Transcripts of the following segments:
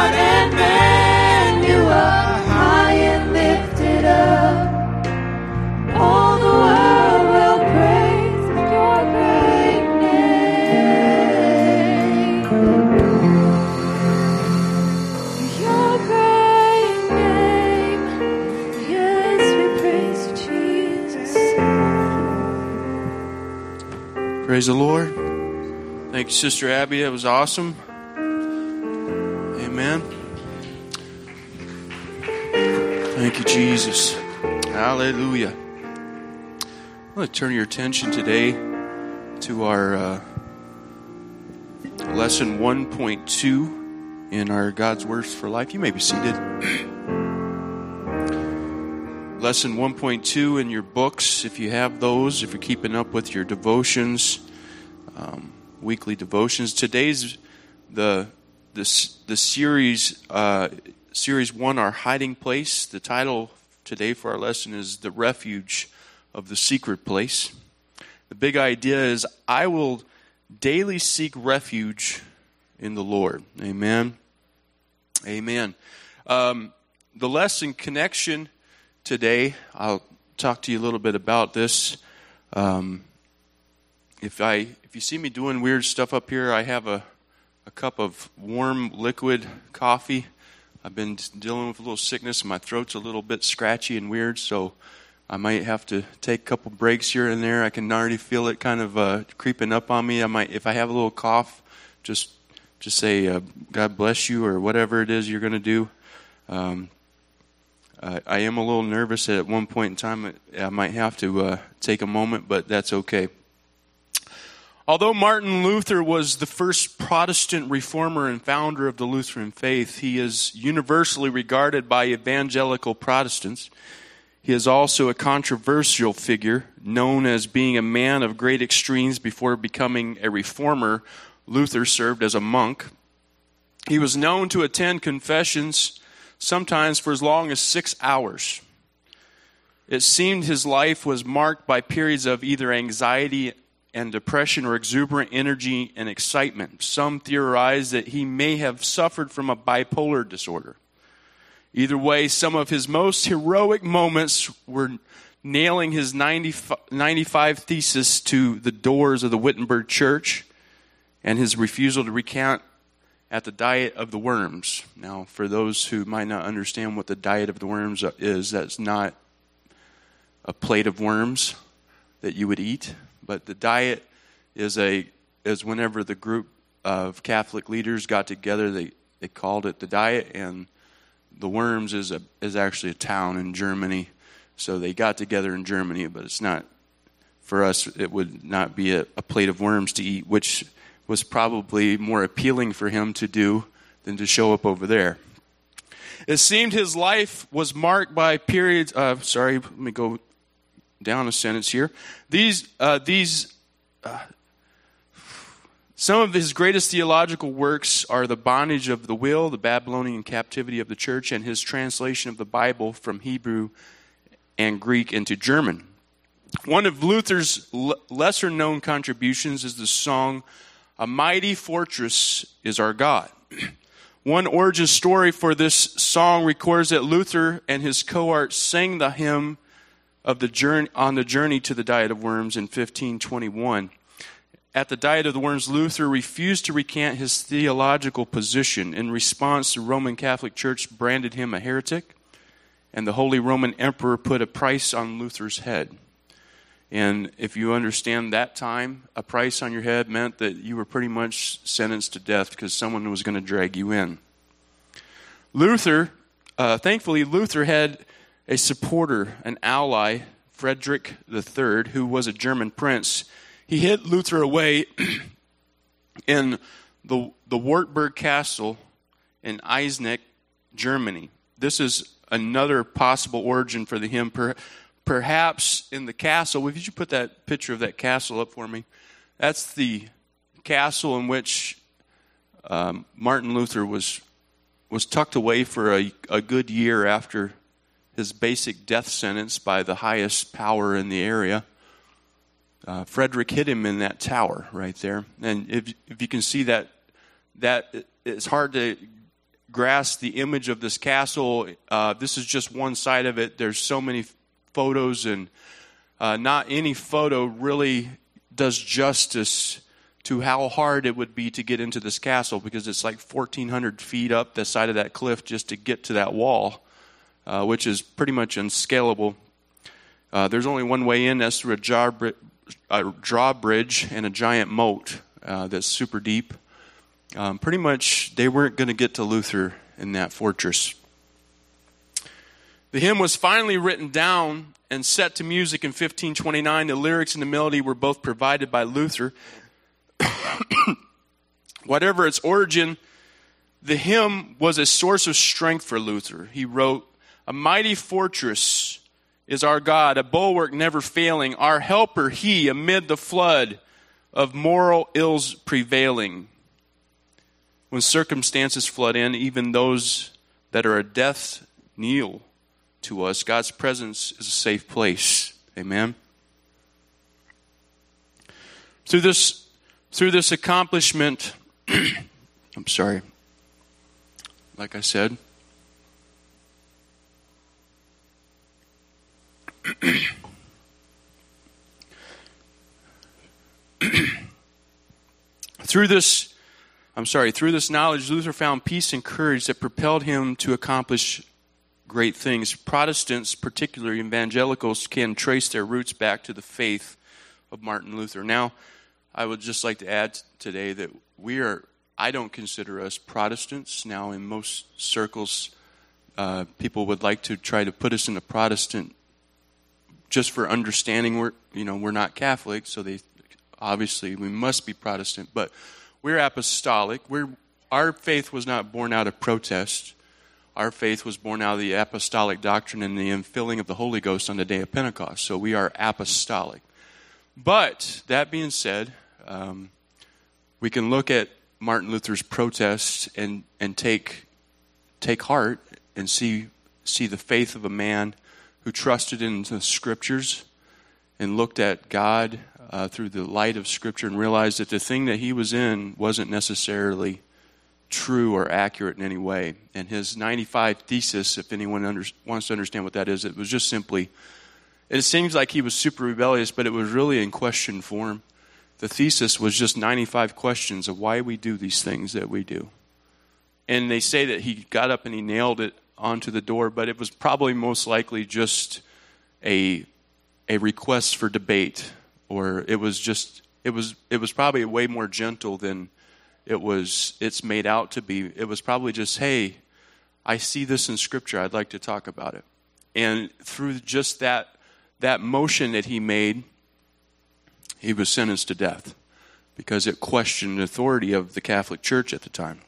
God and man, you are high and lifted up. All the world will praise your great name. Your great name. Yes, we praise you, Jesus. Praise the Lord. Thank you, Sister Abby. That was awesome. Amen. Thank you, Jesus. Hallelujah. I'm going to turn your attention today to our lesson 1.2 in our God's Words for Life. You may be seated. Lesson 1.2 in your books, if you have those, if you're keeping up with your devotions, weekly devotions. Today's the series 1, Our Hiding Place. The title today for our lesson is The Refuge of the Secret Place. The big idea is I will daily seek refuge in the Lord. Amen. Amen. The lesson connection today, I'll talk to you a little bit about this. If you see me doing weird stuff up here, I have a cup of warm liquid coffee. I've been dealing with a little sickness. My throat's a little bit scratchy and weird, so I might have to take a couple breaks here and there. I can already feel it kind of creeping up on me. I might, if I have a little cough, just say, God bless you, or whatever it is you're going to do. I am a little nervous. At one point in time, I might have to take a moment, but that's okay. Although Martin Luther was the first Protestant reformer and founder of the Lutheran faith, he is universally regarded by evangelical Protestants. He is also a controversial figure, known as being a man of great extremes. Before becoming a reformer, Luther served as a monk. He was known to attend confessions sometimes for as long as 6 hours. It seemed his life was marked by periods of either anxiety and depression or exuberant energy and excitement. Some theorize that he may have suffered from a bipolar disorder. Either way, some of his most heroic moments were nailing his 95 thesis to the doors of the Wittenberg Church and his refusal to recant at the Diet of the Worms. Now, for those who might not understand what the Diet of the Worms is, that's not a plate of worms that you would eat. But the diet is whenever the group of Catholic leaders got together, they called it the Diet, and the Worms is actually a town in Germany. So they got together in Germany, but it's not, for us, it would not be a plate of worms to eat, which was probably more appealing for him to do than to show up over there. It seemed his life was marked by periods of, let me go down a sentence here. Some of his greatest theological works are The Bondage of the Will, The Babylonian Captivity of the Church, and his translation of the Bible from Hebrew and Greek into German. One of Luther's lesser-known contributions is the song, A Mighty Fortress is Our God. One origin story for this song records that Luther and his cohort sang the hymn of the journey on the journey to the Diet of Worms in 1521. At the Diet of the Worms, Luther refused to recant his theological position. In response, the Roman Catholic Church branded him a heretic, and the Holy Roman Emperor put a price on Luther's head. And if you understand that time, a price on your head meant that you were pretty much sentenced to death because someone was going to drag you in. Thankfully, Luther had a supporter, an ally, Frederick III, who was a German prince. He hid Luther away in the Wartburg Castle in Eisenach, Germany. This is another possible origin for the hymn. Perhaps in the castle, would you put that picture of that castle up for me? That's the castle in which Martin Luther was tucked away for a good year after his basic death sentence by the highest power in the area. Frederick hid him in that tower right there. And if you can see that it's hard to grasp the image of this castle. This is just one side of it. There's so many photos, and not any photo really does justice to how hard it would be to get into this castle, because it's like 1,400 feet up the side of that cliff just to get to that wall, which is pretty much unscalable. There's only one way in. That's through a drawbridge and a giant moat that's super deep. Pretty much they weren't going to get to Luther in that fortress. The hymn was finally written down and set to music in 1529. The lyrics and the melody were both provided by Luther. Whatever its origin, the hymn was a source of strength for Luther. He wrote, "A mighty fortress is our God, a bulwark never failing, our helper he amid the flood of moral ills prevailing. When circumstances flood in, even those that are a death kneel to us. God's presence is a safe place." Amen. Through this accomplishment, I'm sorry, like I said, through this knowledge, Luther found peace and courage that propelled him to accomplish great things. Protestants, particularly evangelicals, can trace their roots back to the faith of Martin Luther. Now, I would just like to add today that I don't consider us Protestants. Now, in most circles, people would like to try to put us in a Protestant just for understanding we're not Catholic, so we must be Protestant, but we're apostolic. Our faith was not born out of protest. Our faith was born out of the apostolic doctrine and the infilling of the Holy Ghost on the day of Pentecost. So we are apostolic. But that being said, we can look at Martin Luther's protest and take heart and see the faith of a man who trusted in the Scriptures and looked at God through the light of Scripture and realized that the thing that he was in wasn't necessarily true or accurate in any way. And his 95 thesis, if anyone wants to understand what that is, it was just simply, it seems like he was super rebellious, but it was really in question form. The thesis was just 95 questions of why we do these things that we do. And they say that he got up and he nailed it onto the door, but it was probably most likely just a request for debate, or it was probably way more gentle than it's made out to be. It was probably just, hey, I see this in Scripture, I'd like to talk about it. And through just that motion that he made, he was sentenced to death because it questioned the authority of the Catholic Church at the time.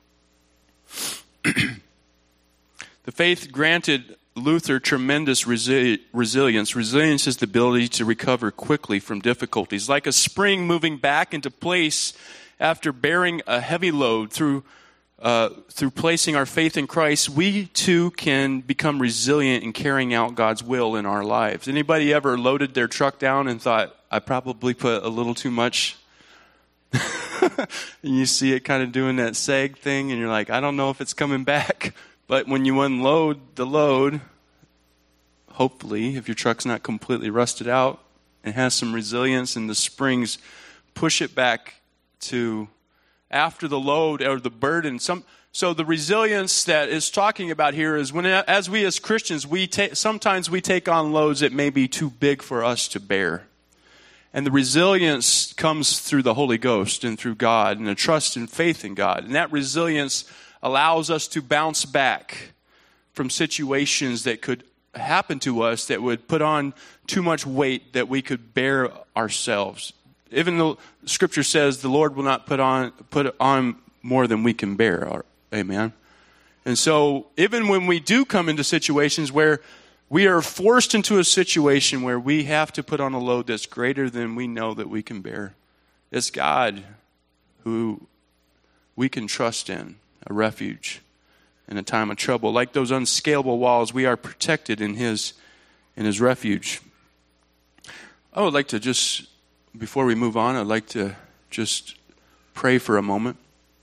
The faith granted Luther tremendous resilience. Resilience is the ability to recover quickly from difficulties. Like a spring moving back into place after bearing a heavy load, through placing our faith in Christ, we too can become resilient in carrying out God's will in our lives. Anybody ever loaded their truck down and thought, I probably put a little too much? And you see it kind of doing that sag thing, and you're like, I don't know if it's coming back. But when you unload the load, hopefully, if your truck's not completely rusted out, it has some resilience, and the springs push it back to after the load or the burden. So the resilience that is talking about here is as we as Christians, sometimes we take on loads that may be too big for us to bear. And the resilience comes through the Holy Ghost and through God and a trust and faith in God. And that resilience allows us to bounce back from situations that could happen to us that would put on too much weight that we could bear ourselves. Even though Scripture says the Lord will not put on more than we can bear. Amen. And so even when we do come into situations where we are forced into a situation where we have to put on a load that's greater than we know that we can bear, it's God who we can trust in, a refuge in a time of trouble. Like those unscalable walls, we are protected in His refuge. I would like to before we move on, I'd like to just pray for a moment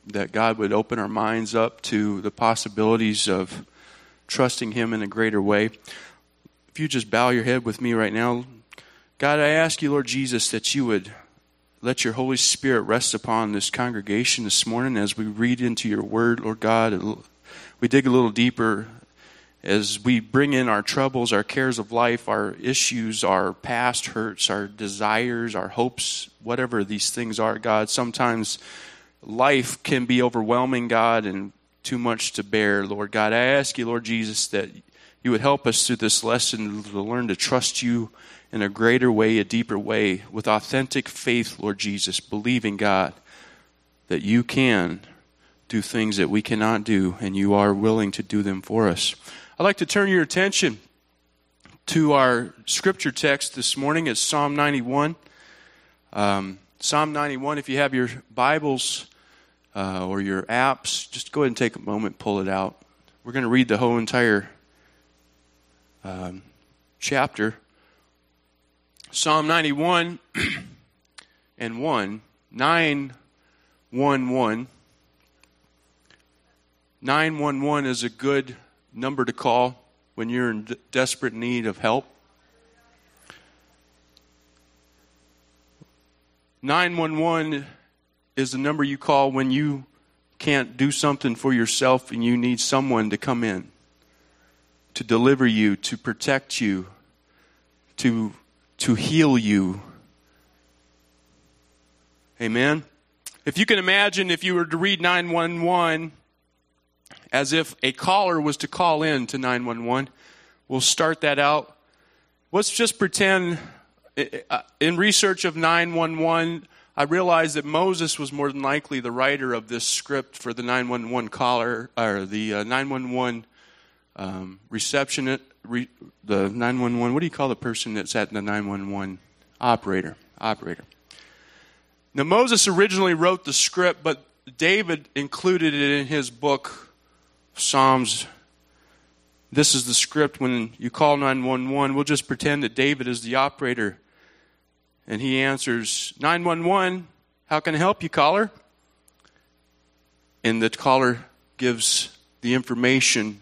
that God would open our minds up to the possibilities of trusting Him in a greater way. If you just bow your head with me right now. God, I ask you, Lord Jesus, that you would let your Holy Spirit rest upon this congregation this morning as we read into your word, Lord God. We dig a little deeper as we bring in our troubles, our cares of life, our issues, our past hurts, our desires, our hopes, whatever these things are, God. Sometimes life can be overwhelming, God, and too much to bear, Lord God. I ask you, Lord Jesus, that you would help us through this lesson to learn to trust you in a greater way, a deeper way, with authentic faith, Lord Jesus, believing, God, that you can do things that we cannot do, and you are willing to do them for us. I'd like to turn your attention to our scripture text this morning. It's Psalm 91. Psalm 91, if you have your Bibles or your apps, just go ahead and take a moment, pull it out. We're going to read the whole entire chapter. Psalm 91 and 1, 911. 911 is a good number to call when you're in desperate need of help. 911 is the number you call when you can't do something for yourself and you need someone to come in, to deliver you, to protect you, to heal you. Amen? If you can imagine, if you were to read 911 as if a caller was to call in to 911, we'll start that out. Let's just pretend, in research of 911, I realized that Moses was more than likely the writer of this script for the 911 caller, or the 911 receptionist, the 911, what do you call the person that's at the 911? Operator. Now, Moses originally wrote the script, but David included it in his book, Psalms. This is the script when you call 911. We'll just pretend that David is the operator. And he answers, 911, how can I help you, caller? And the caller gives the information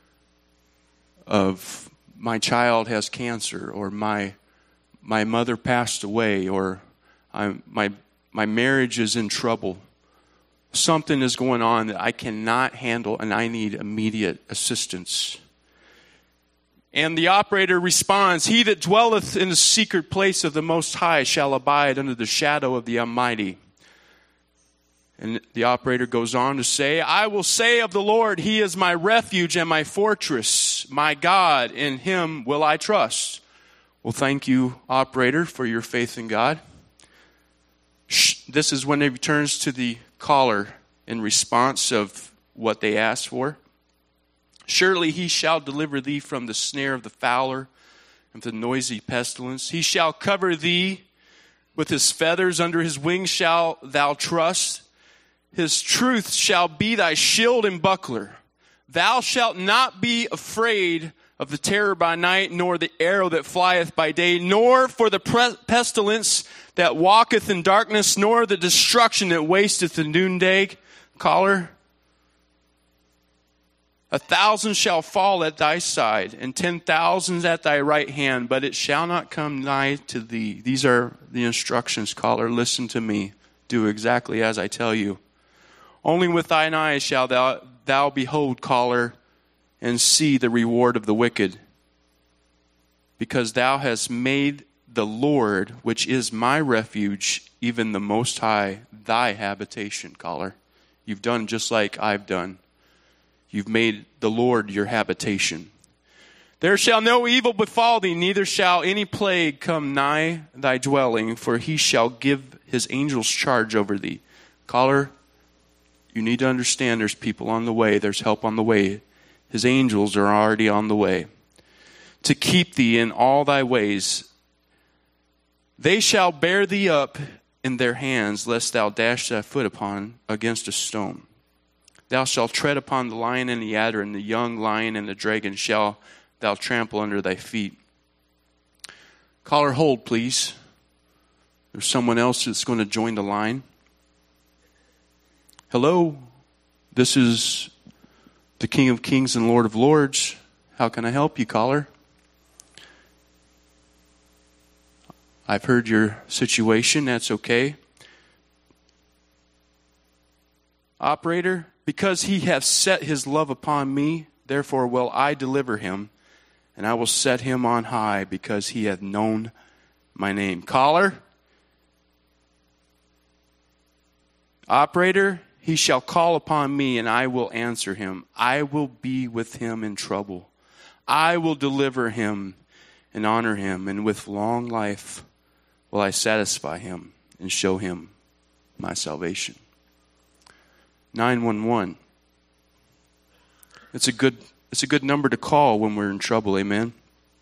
of my child has cancer, or my mother passed away, or my marriage is in trouble. Something is going on that I cannot handle, and I need immediate assistance. And the operator responds, he that dwelleth in the secret place of the Most High shall abide under the shadow of the Almighty. And the operator goes on to say, I will say of the Lord, He is my refuge and my fortress, my God, in Him will I trust. Well, thank you, operator, for your faith in God. This is when he returns to the caller in response of what they asked for. Surely He shall deliver thee from the snare of the fowler and the noisy pestilence. He shall cover thee with His feathers. Under His wings shall thou trust. His truth shall be thy shield and buckler. Thou shalt not be afraid of the terror by night, nor the arrow that flieth by day, nor for the pestilence that walketh in darkness, nor the destruction that wasteth in noonday. Caller, 1,000 shall fall at thy side, and 10,000 at thy right hand, but it shall not come nigh to thee. These are the instructions, caller. Listen to me. Do exactly as I tell you. Only with thine eyes shall thou behold, caller, and see the reward of the wicked. Because thou hast made the Lord, which is my refuge, even the Most High, thy habitation, caller. You've done just like I've done. You've made the Lord your habitation. There shall no evil befall thee, neither shall any plague come nigh thy dwelling, for He shall give His angels charge over thee. Caller, you need to understand there's people on the way. There's help on the way. His angels are already on the way to keep thee in all thy ways. They shall bear thee up in their hands, lest thou dash thy foot against a stone. Thou shalt tread upon the lion and the adder, and the young lion and the dragon shall thou trample under thy feet. Caller, hold, please. There's someone else that's going to join the line. Hello, this is the King of Kings and Lord of Lords. How can I help you, caller? I've heard your situation. That's okay. Operator, because he hath set his love upon me, therefore will I deliver him, and I will set him on high, because he hath known my name. Caller? Operator, he shall call upon me, and I will answer him. I will be with him in trouble. I will deliver him and honor him, and with long life will I satisfy him and show him my salvation. 911. It's a good number to call when we're in trouble, amen?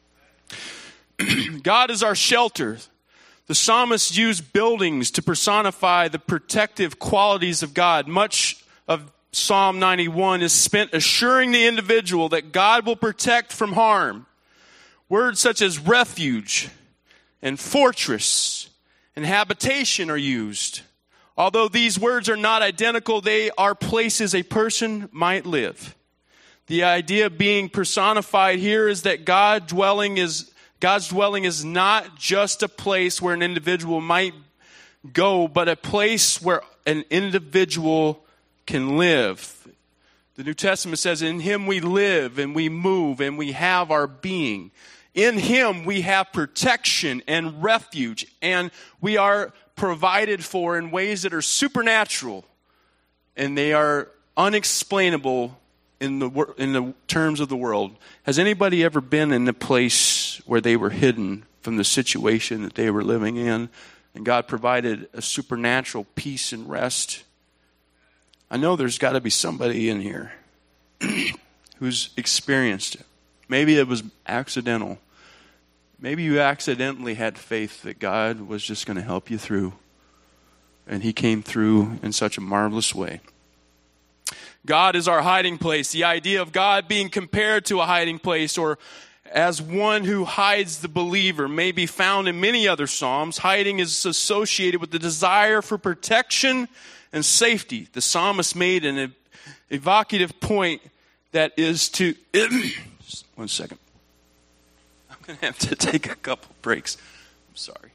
God is our shelter. The psalmist used buildings to personify the protective qualities of God. Much of Psalm 91 is spent assuring the individual that God will protect from harm. Words such as refuge and fortress and habitation are used. Although these words are not identical, they are places a person might live. The idea being personified here is that God's dwelling is not just a place where an individual might go, but a place where an individual can live. The New Testament says, in him we live and we move and we have our being. In him we have protection and refuge, and we are provided for in ways that are supernatural, and they are unexplainable in the terms of the world. Has anybody ever been in a place where they were hidden from the situation that they were living in, and God provided a supernatural peace and rest? I know there's got to be somebody in here who's experienced it. Maybe it was accidental. Maybe you accidentally had faith that God was just going to help you through, and he came through in such a marvelous way. God is our hiding place. The idea of God being compared to a hiding place or as one who hides the believer may be found in many other Psalms. Hiding is associated with the desire for protection and safety. The psalmist made an evocative point that is to... Just 1 second. I'm going to have to take a couple breaks. I'm sorry.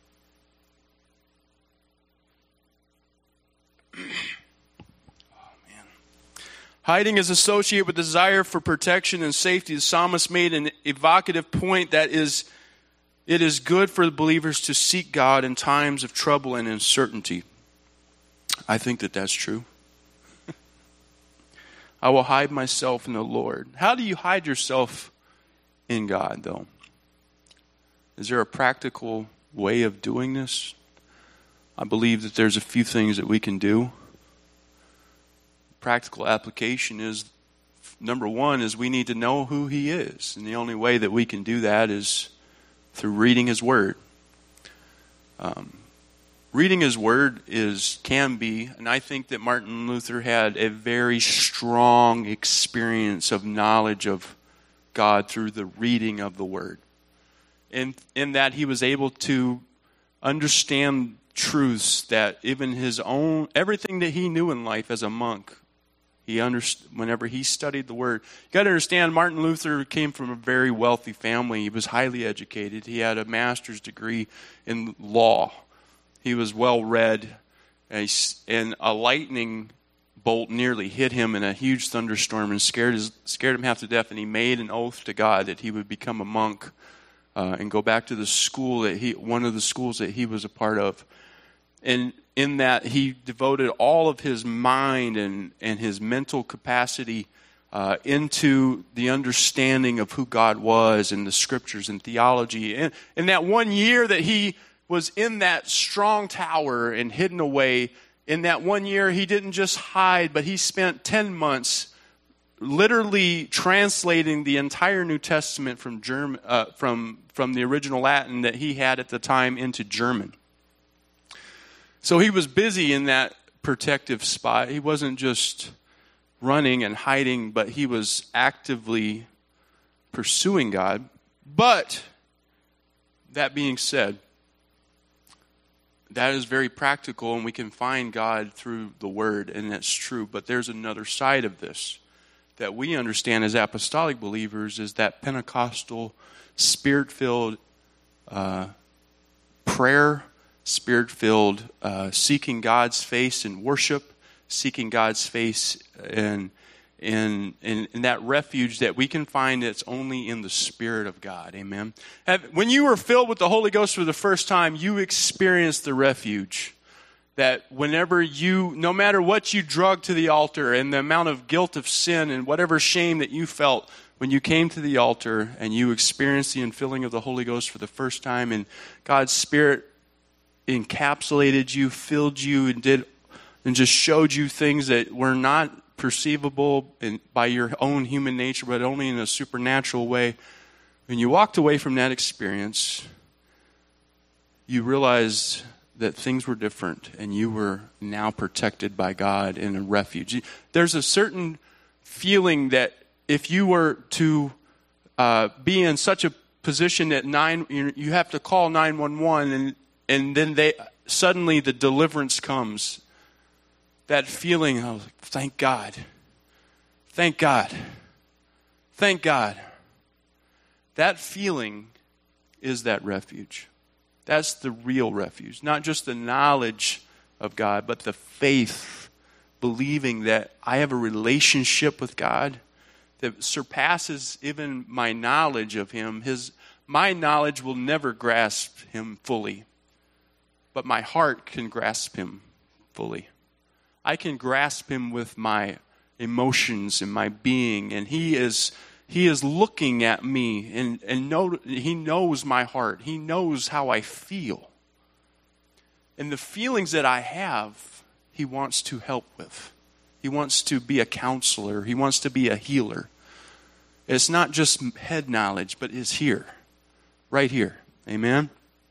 Hiding is associated with desire for protection and safety. The psalmist made an evocative point that it is good for the believers to seek God in times of trouble and uncertainty. I think that that's true. I will hide myself in the Lord. How do you hide yourself in God, though? Is there a practical way of doing this? I believe that there's a few things that we can do. Practical application is, number one, is we need to know who he is. And the only way that we can do that is through reading his word. Reading his word can be, and I think that Martin Luther had a very strong experience of knowledge of God through the reading of the word. In that he was able to understand truths that even everything that he knew in life as a monk, whenever he studied the word. You got to understand, Martin Luther came from a very wealthy family. He was highly educated. He had a master's degree in law. He was well read, and a lightning bolt nearly hit him in a huge thunderstorm and scared him half to death. And he made an oath to God that he would become a monk and go back to the school one of the schools that he was a part of. And in that, he devoted all of his mind and his mental capacity into the understanding of who God was and the scriptures and theology. And in that 1 year that he was in that strong tower and hidden away, in that 1 year he didn't just hide, but he spent 10 months literally translating the entire New Testament from the original Latin that he had at the time into German. So he was busy in that protective spot. He wasn't just running and hiding, but he was actively pursuing God. But that being said, that is very practical, and we can find God through the Word, and that's true. But there's another side of this that we understand as apostolic believers, is that Pentecostal, Spirit-filled prayer, Spirit-filled seeking God's face in worship, seeking God's face in that refuge that we can find that's only in the Spirit of God. Amen. When you were filled with the Holy Ghost for the first time, you experienced the refuge. That whenever no matter what you drug to the altar and the amount of guilt of sin and whatever shame that you felt when you came to the altar and you experienced the infilling of the Holy Ghost for the first time, and God's Spirit encapsulated you, filled you, and just showed you things that were not perceivable by your own human nature, but only in a supernatural way. When you walked away from that experience, you realized that things were different, and you were now protected by God in a refuge. There's a certain feeling that if you were to be in such a position that you have to call 911, and then suddenly the deliverance comes. That feeling of, thank God, thank God, thank God. That feeling is that refuge. That's the real refuge. Not just the knowledge of God, but the faith, believing that I have a relationship with God that surpasses even my knowledge of Him. My knowledge will never grasp Him fully, but my heart can grasp Him fully. I can grasp Him with my emotions and my being, and He is looking at me, and He knows my heart. He knows how I feel. And the feelings that I have, He wants to help with. He wants to be a counselor. He wants to be a healer. It's not just head knowledge, but it's here, right here. Amen?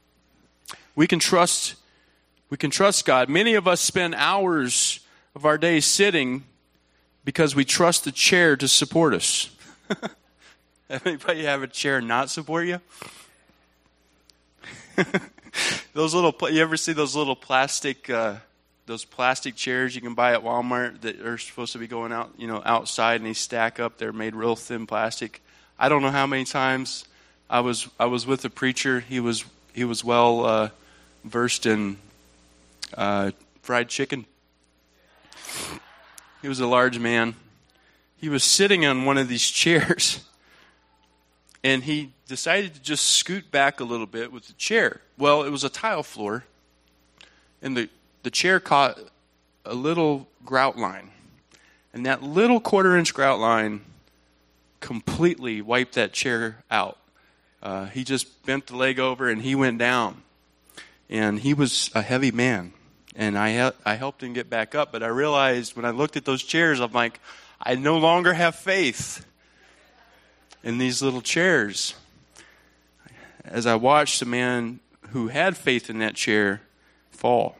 We can trust God. Many of us spend hours of our day sitting because we trust the chair to support us. Anybody have a chair not support you? You ever see those little plastic chairs you can buy at Walmart that are supposed to be going out, outside, and they stack up? They're made real thin plastic. I don't know how many times I was with a preacher. He was well versed in fried chicken. He was a large man. He was sitting on one of these chairs, and he decided to just scoot back a little bit with the chair. Well, it was a tile floor, and the chair caught a little grout line, and that little 1/4-inch grout line completely wiped that chair out. He just bent the leg over, and he went down, and he was a heavy man. And I helped him get back up, but I realized when I looked at those chairs, I'm like, I no longer have faith in these little chairs. As I watched a man who had faith in that chair fall.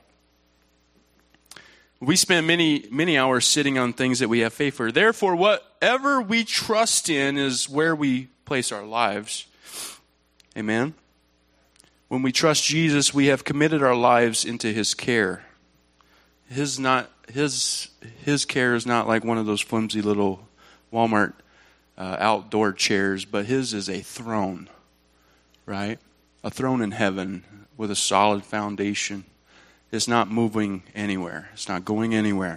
We spend many hours sitting on things that we have faith for. Therefore, whatever we trust in is where we place our lives. Amen? When we trust Jesus, we have committed our lives into His care. His care is not like one of those flimsy little Walmart outdoor chairs, but His is a throne, right? A throne in heaven with a solid foundation. It's not moving anywhere. It's not going anywhere.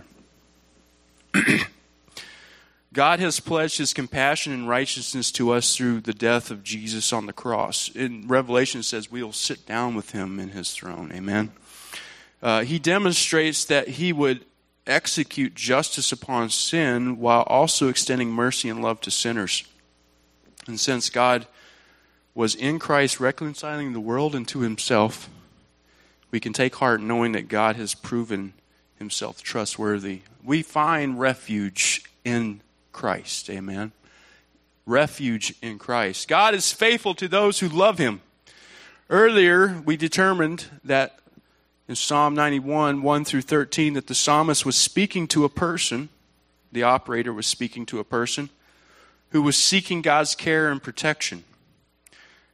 God has pledged His compassion and righteousness to us through the death of Jesus on the cross. In Revelation, it says we will sit down with Him in His throne. Amen. He demonstrates that He would execute justice upon sin while also extending mercy and love to sinners. And since God was in Christ reconciling the world unto Himself, we can take heart knowing that God has proven Himself trustworthy. We find refuge in Christ. Amen. Refuge in Christ. God is faithful to those who love Him. Earlier, we determined that in Psalm 91, 1 through 13, that the psalmist was speaking to a person. The operator was speaking to a person who was seeking God's care and protection.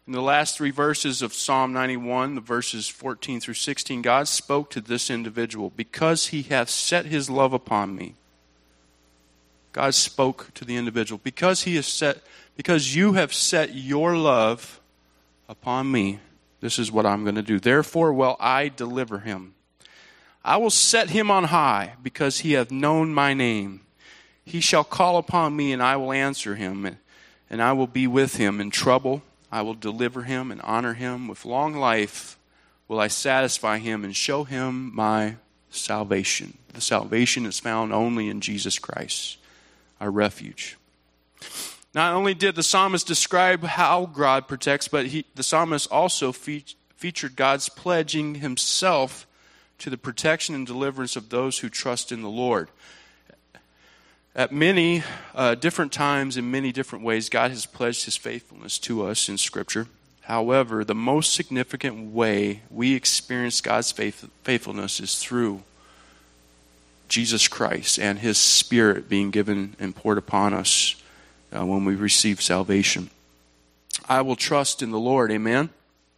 In the last three verses of Psalm 91, the verses 14 through 16, God spoke to this individual. Because he hath set his love upon me. God spoke to the individual. Because you have set your love upon me, this is what I'm going to do. Therefore will I deliver him. I will set him on high, because he hath known my name. He shall call upon me, and I will answer him, and I will be with him in trouble. I will deliver him and honor him. With long life will I satisfy him and show him my salvation. The salvation is found only in Jesus Christ, our refuge. Not only did the psalmist describe how God protects, but the psalmist also featured God's pledging himself to the protection and deliverance of those who trust in the Lord. At many different times, in many different ways, God has pledged his faithfulness to us in Scripture. However, the most significant way we experience God's faithfulness is through Jesus Christ and his Spirit being given and poured upon us when we receive salvation. I will trust in the Lord, amen?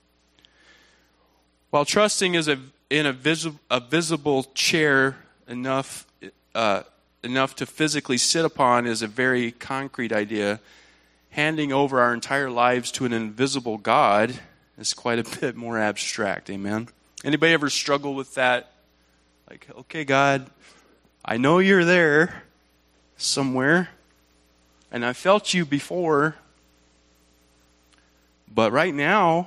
While trusting is in a visible chair enough to physically sit upon is a very concrete idea, handing over our entire lives to an invisible God is quite a bit more abstract, amen? Anybody ever struggle with that? Like, okay, God, I know you're there somewhere, and I felt you before, but right now,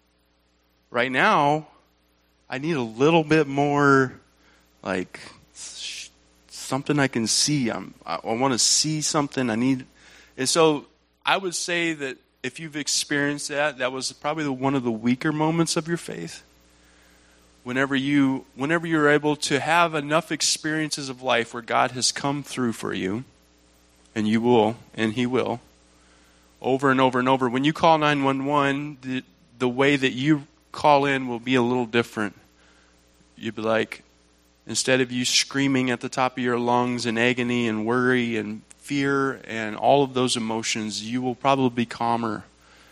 I need a little bit more, like, something I can see. I want to see something. And so I would say that if you've experienced that was probably one of the weaker moments of your faith. Whenever you're able to have enough experiences of life where God has come through for you, and you will, and he will, over and over and over. When you call 911, the way that you call in will be a little different. You'd be like, instead of you screaming at the top of your lungs in agony and worry and fear and all of those emotions, you will probably be calmer.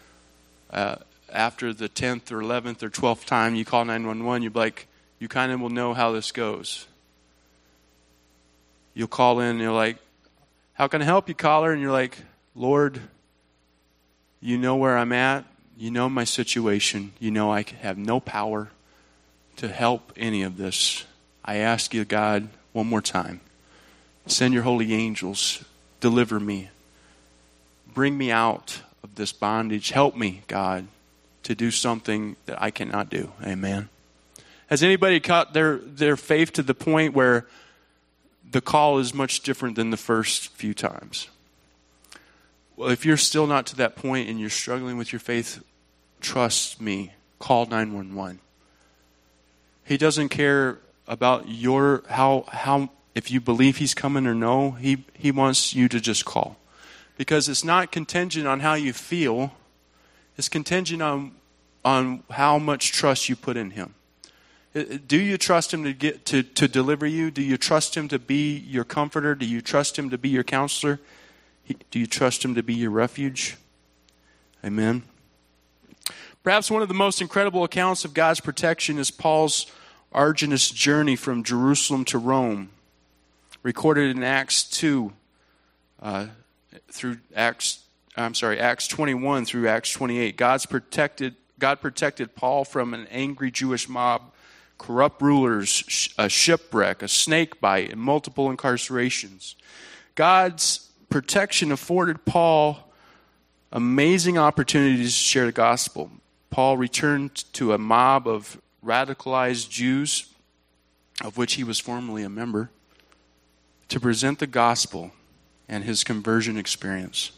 After the 10th or 11th or 12th time you call 911, you'll be like, you kind of will know how this goes. You'll call in and you're like, how can I help you, caller? And you're like, Lord, you know where I'm at. You know my situation. You know I have no power to help any of this. I ask you, God, one more time. Send your holy angels. Deliver me. Bring me out of this bondage. Help me, God, to do something that I cannot do. Amen. Has anybody caught their faith to the point where the call is much different than the first few times? Well, if you're still not to that point and you're struggling with your faith, trust me. Call 911. He doesn't care about how if you believe he's coming or no. He wants you to just call. Because it's not contingent on how you feel. It's contingent on how much trust you put in him. Do you trust him to deliver you? Do you trust him to be your comforter? Do you trust him to be your counselor? Do you trust him to be your refuge? Amen. Perhaps one of the most incredible accounts of God's protection is Paul's arduous journey from Jerusalem to Rome, recorded in Acts 2 through Acts 21 through Acts 28. God protected Paul from an angry Jewish mob, corrupt rulers, a shipwreck, a snake bite, and multiple incarcerations. God's protection afforded Paul amazing opportunities to share the gospel. Paul returned to a mob of radicalized Jews, of which he was formerly a member, to present the gospel and his conversion experience.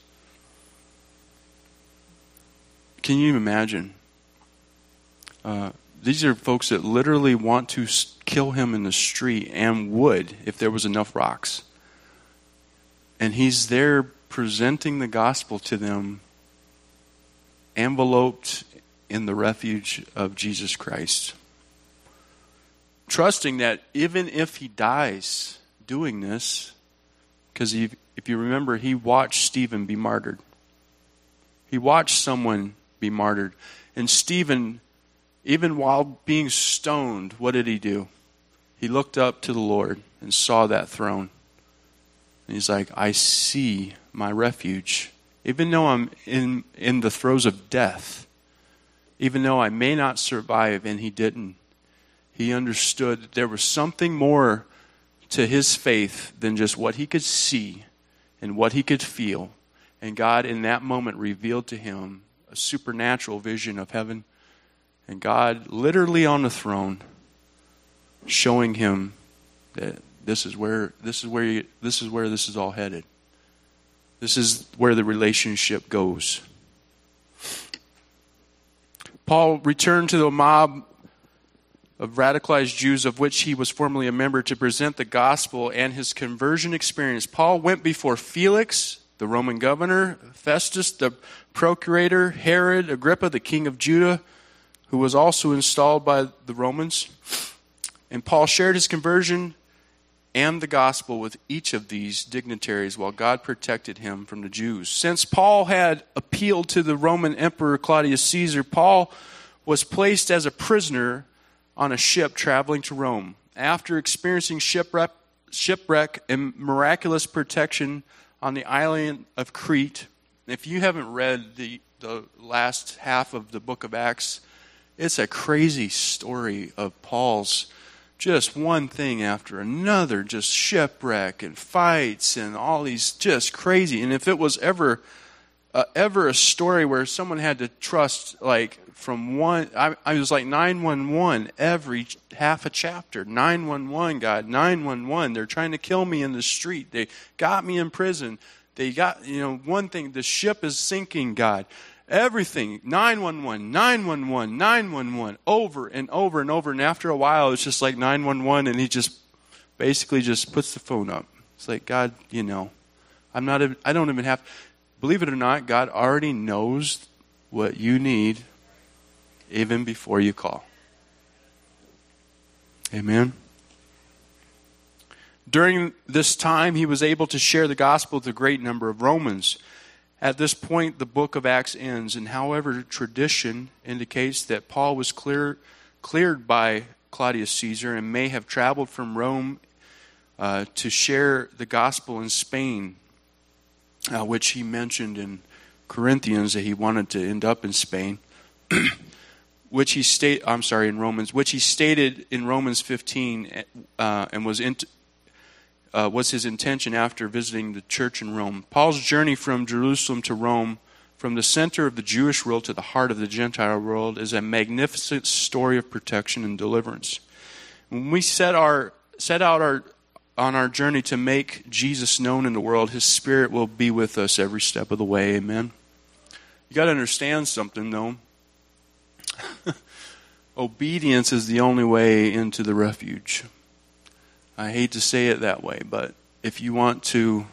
Can you imagine? These are folks that literally want to kill him in the street and would if there was enough rocks. And he's there presenting the gospel to them, enveloped in the refuge of Jesus Christ. Trusting that even if he dies doing this, because if you remember, he watched Stephen be martyred. He watched someone be martyred. And Stephen, even while being stoned, what did he do? He looked up to the Lord and saw that throne. And he's like, I see my refuge. Even though I'm in the throes of death, even though I may not survive, and he didn't, he understood that there was something more to his faith than just what he could see and what he could feel. And God in that moment revealed to him a supernatural vision of heaven. And God literally on the throne showing him that this is where this is all headed. This is where the relationship goes. Paul returned to the mob of radicalized Jews of which he was formerly a member to present the gospel and his conversion experience. Paul went before Felix, the Roman governor, Festus, the procurator, Herod, Agrippa, the king of Judah, who was also installed by the Romans. And Paul shared his conversion and the gospel with each of these dignitaries while God protected him from the Jews. Since Paul had appealed to the Roman Emperor Claudius Caesar, Paul was placed as a prisoner on a ship traveling to Rome. After experiencing shipwreck and miraculous protection on the island of Crete, if you haven't read the last half of the book of Acts, it's a crazy story of Paul's just one thing after another, just shipwreck and fights and all these just crazy. And if it was ever a story where someone had to trust, like from one, I was like 911 every half a chapter. 911, God, 911. They're trying to kill me in the street. They got me in prison. They got, one thing, the ship is sinking, God. Everything, 911, 911, 911, over and over and over. And after a while, it's just like 911, and he just basically just puts the phone up. It's like, God, I don't even have, believe it or not, God already knows what you need even before you call. Amen. During this time, he was able to share the gospel with a great number of Romans. At this point, the book of Acts ends, and however tradition indicates that Paul was cleared by Claudius Caesar and may have traveled from Rome to share the gospel in Spain, which he mentioned in Corinthians that he wanted to end up in Spain, in Romans, which he stated in Romans 15 and was his intention after visiting the church in Rome. Paul's journey from Jerusalem to Rome, from the center of the Jewish world to the heart of the Gentile world, is a magnificent story of protection and deliverance. When we set out on our journey to make Jesus known in the world, His Spirit will be with us every step of the way. Amen. You got to understand something, though. Obedience is the only way into the refuge. I hate to say it that way, but if you want to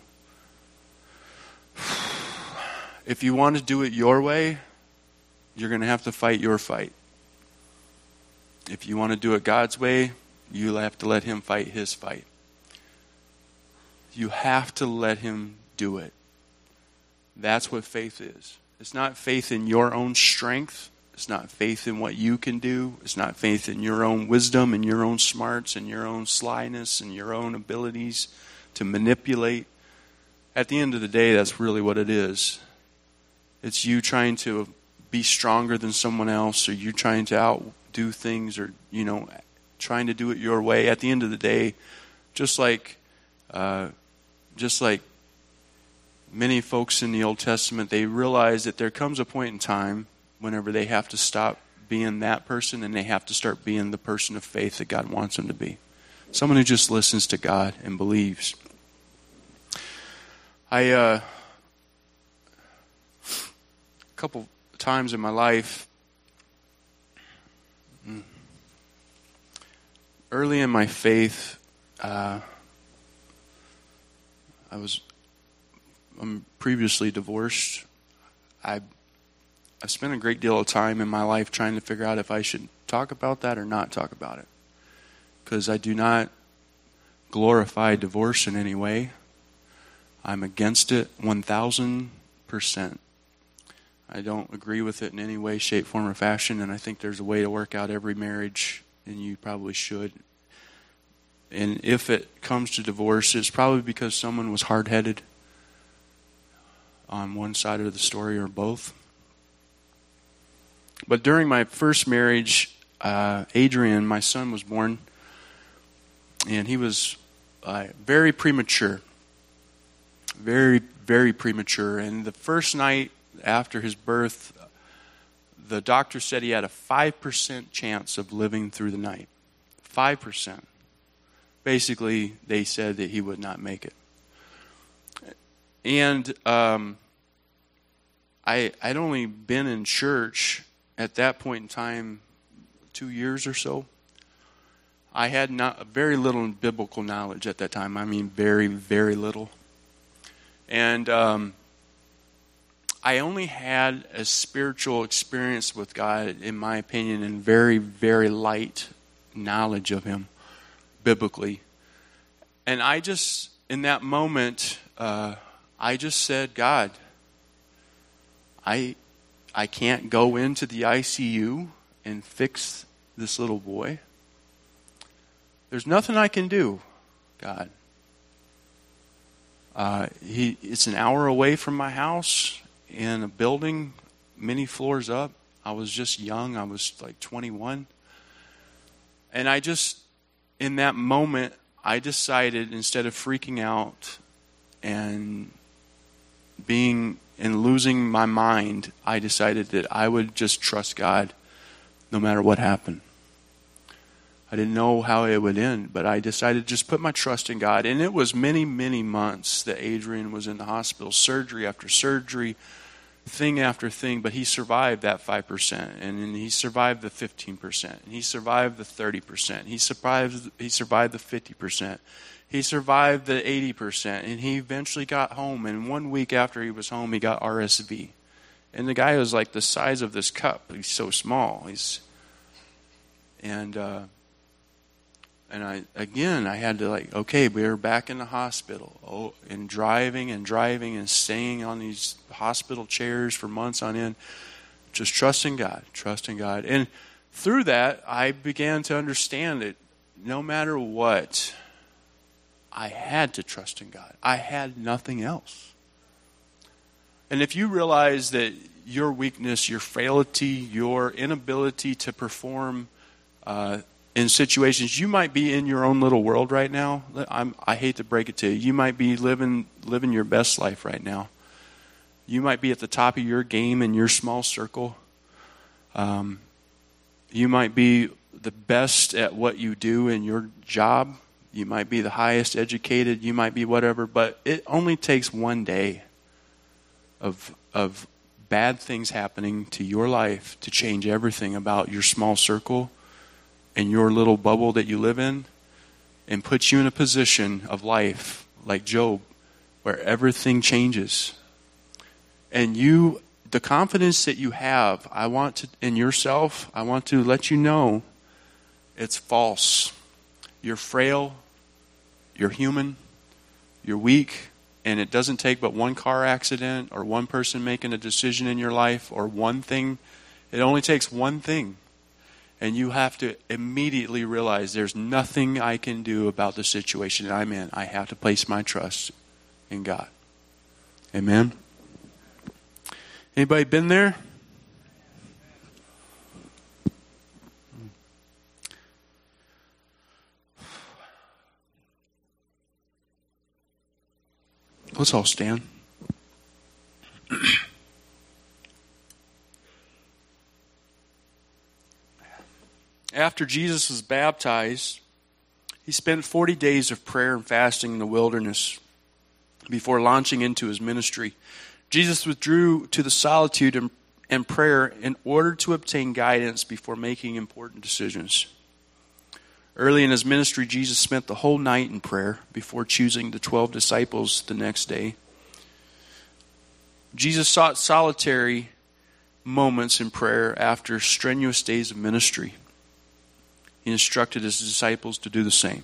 do it your way, you're going to have to fight your fight. If you want to do it God's way, you'll have to let Him fight His fight. You have to let Him do it. That's what faith is. It's not faith in your own strength. It's not faith in what you can do. It's not faith in your own wisdom and your own smarts and your own slyness and your own abilities to manipulate. At the end of the day, that's really what it is. It's you trying to be stronger than someone else, or you trying to outdo things, or trying to do it your way. At the end of the day, just like many folks in the Old Testament, they realize that there comes a point in time whenever they have to stop being that person and they have to start being the person of faith that God wants them to be. Someone who just listens to God and believes. A couple times in my life, early in my faith, I'm previously divorced. I spent a great deal of time in my life trying to figure out if I should talk about that or not talk about it. Because I do not glorify divorce in any way. I'm against it 1,000%. I don't agree with it in any way, shape, form, or fashion, and I think there's a way to work out every marriage, and you probably should. And if it comes to divorce, it's probably because someone was hard-headed on one side of the story or both. But during my first marriage, Adrian, my son, was born, and he was very premature. Very, very premature. And the first night after his birth, the doctor said he had a 5% chance of living through the night. 5%. Basically, they said that he would not make it. And I'd only been in church at that point in time 2 years or so. I had very little biblical knowledge at that time. I mean, very, very little. And I only had a spiritual experience with God, in my opinion, and very, very light knowledge of Him biblically. And I just, in that moment, I just said, God, I can't go into the ICU and fix this little boy. There's nothing I can do, God. It's an hour away from my house in a building many floors up. I was just young. I was like 21. And I just, in that moment, I decided, instead of freaking out and losing my mind, I decided that I would just trust God no matter what happened. I didn't know how it would end, but I decided to just put my trust in God. And it was many, many months that Adrian was in the hospital, surgery after surgery, thing after thing, but he survived that 5%, and then he survived the 15%, and he survived the 30%, he survived the 50%, he survived the 80%, and he eventually got home, and 1 week after he was home, he got RSV. And the guy was like the size of this cup. He's so small. And I had to okay, we were back in the hospital, and driving and staying on these hospital chairs for months on end, just trusting God. And through that, I began to understand that no matter what, I had to trust in God. I had nothing else. And if you realize that your weakness, your frailty, your inability to perform in situations, you might be in your own little world right now. I hate to break it to you. You might be living your best life right now. You might be at the top of your game in your small circle. You might be the best at what you do in your job. You might be the highest educated. You might be whatever. But it only takes one day of bad things happening to your life to change everything about your small circle and your little bubble that you live in, and put you in a position of life like Job where everything changes. And the confidence that you have, in yourself, I want to let you know it's false. You're frail, you're human, you're weak, and it doesn't take but one car accident or one person making a decision in your life or one thing. It only takes one thing. And you have to immediately realize there's nothing I can do about the situation that I'm in. I have to place my trust in God. Amen? Anybody been there? Let's all stand. After Jesus was baptized, he spent 40 days of prayer and fasting in the wilderness before launching into his ministry. Jesus withdrew to the solitude and prayer in order to obtain guidance before making important decisions. Early in his ministry, Jesus spent the whole night in prayer before choosing the 12 disciples the next day. Jesus sought solitary moments in prayer after strenuous days of ministry. He instructed his disciples to do the same.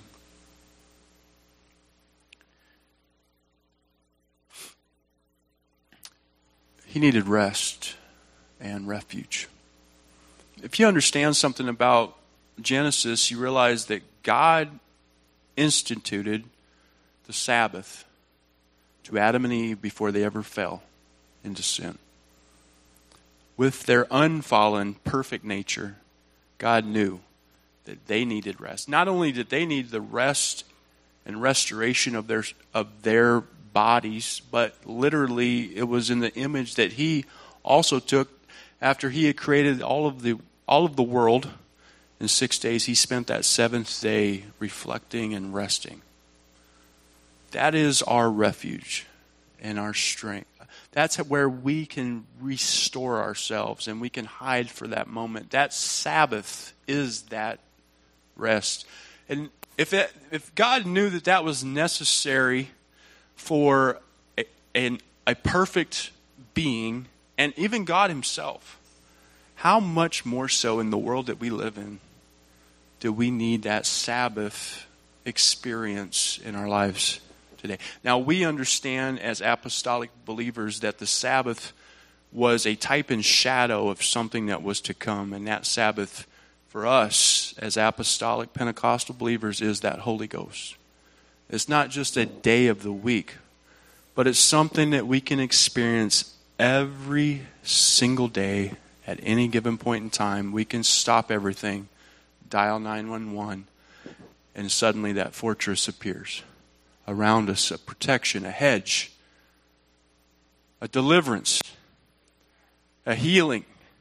He needed rest. and refuge. If you understand something about Genesis, you realize that God instituted the Sabbath to Adam and Eve before they ever fell into sin. With their unfallen, perfect nature, God knew that they needed rest. Not only did they need the rest and restoration of their bodies, but literally it was in the image that He also took after He had created all of the world. In 6 days, He spent that seventh day reflecting and resting. That is our refuge and our strength. That's where we can restore ourselves and we can hide for that moment. That Sabbath is that rest. And if God knew that that was necessary for a perfect being, and even God Himself, how much more so in the world that we live in do we need that Sabbath experience in our lives today? Now, we understand as apostolic believers that the Sabbath was a type and shadow of something that was to come, and that Sabbath for us as apostolic Pentecostal believers is that Holy Ghost. It's not just a day of the week, but it's something that we can experience every single day at any given point in time. We can stop everything, dial 911, and suddenly that fortress appears around us, a protection, a hedge, a deliverance, a healing.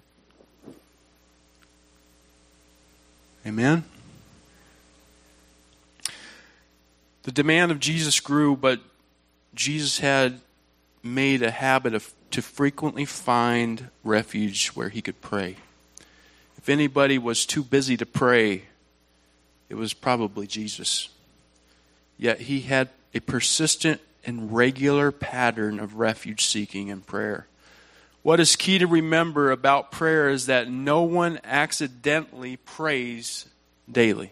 Amen? The demand of Jesus grew, but Jesus had made a habit to frequently find refuge where He could pray. If anybody was too busy to pray, it was probably Jesus. Yet He had a persistent and regular pattern of refuge seeking and prayer. What is key to remember about prayer is that no one accidentally prays daily.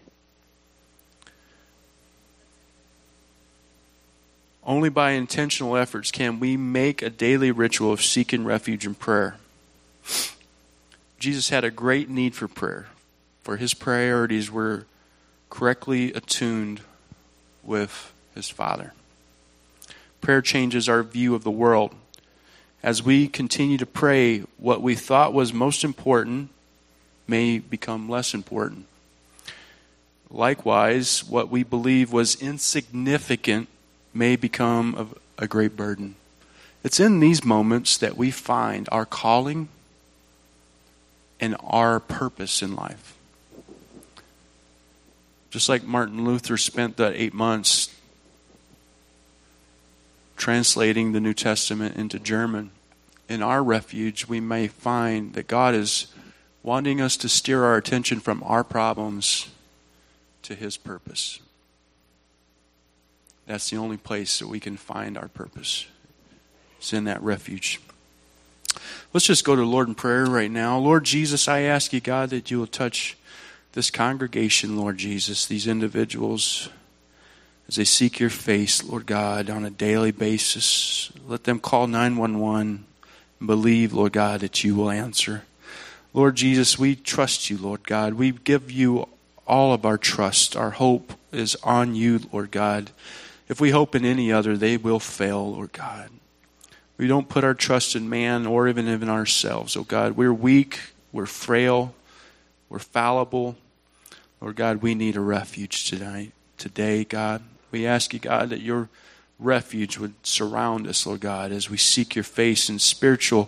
Only by intentional efforts can we make a daily ritual of seeking refuge in prayer. Jesus had a great need for prayer, for His priorities were correctly attuned with His Father. Prayer changes our view of the world. As we continue to pray, what we thought was most important may become less important. Likewise, what we believe was insignificant may become a great burden. It's in these moments that we find our calling and our purpose in life. Just like Martin Luther spent that 8 months translating the New Testament into German, in our refuge we may find that God is wanting us to steer our attention from our problems to His purpose. That's the only place that we can find our purpose. It's in that refuge. Let's just go to the Lord in prayer right now. Lord Jesus, I ask You, God, that You will touch this congregation, Lord Jesus, these individuals, as they seek Your face, Lord God, on a daily basis. Let them call 911 and believe, Lord God, that You will answer. Lord Jesus, we trust You, Lord God. We give You all of our trust. Our hope is on You, Lord God. If we hope in any other, they will fail, Lord God. We don't put our trust in man or even in ourselves, oh God. We're weak, we're frail, we're fallible. Lord God, we need a refuge today, God. We ask You, God, that Your refuge would surround us, Lord God, as we seek Your face in spiritual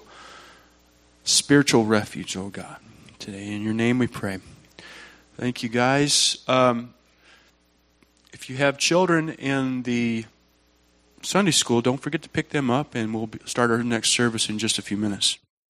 refuge, oh God, today. In Your name we pray. Thank you, guys. If you have children in the Sunday school, don't forget to pick them up, and we'll start our next service in just a few minutes.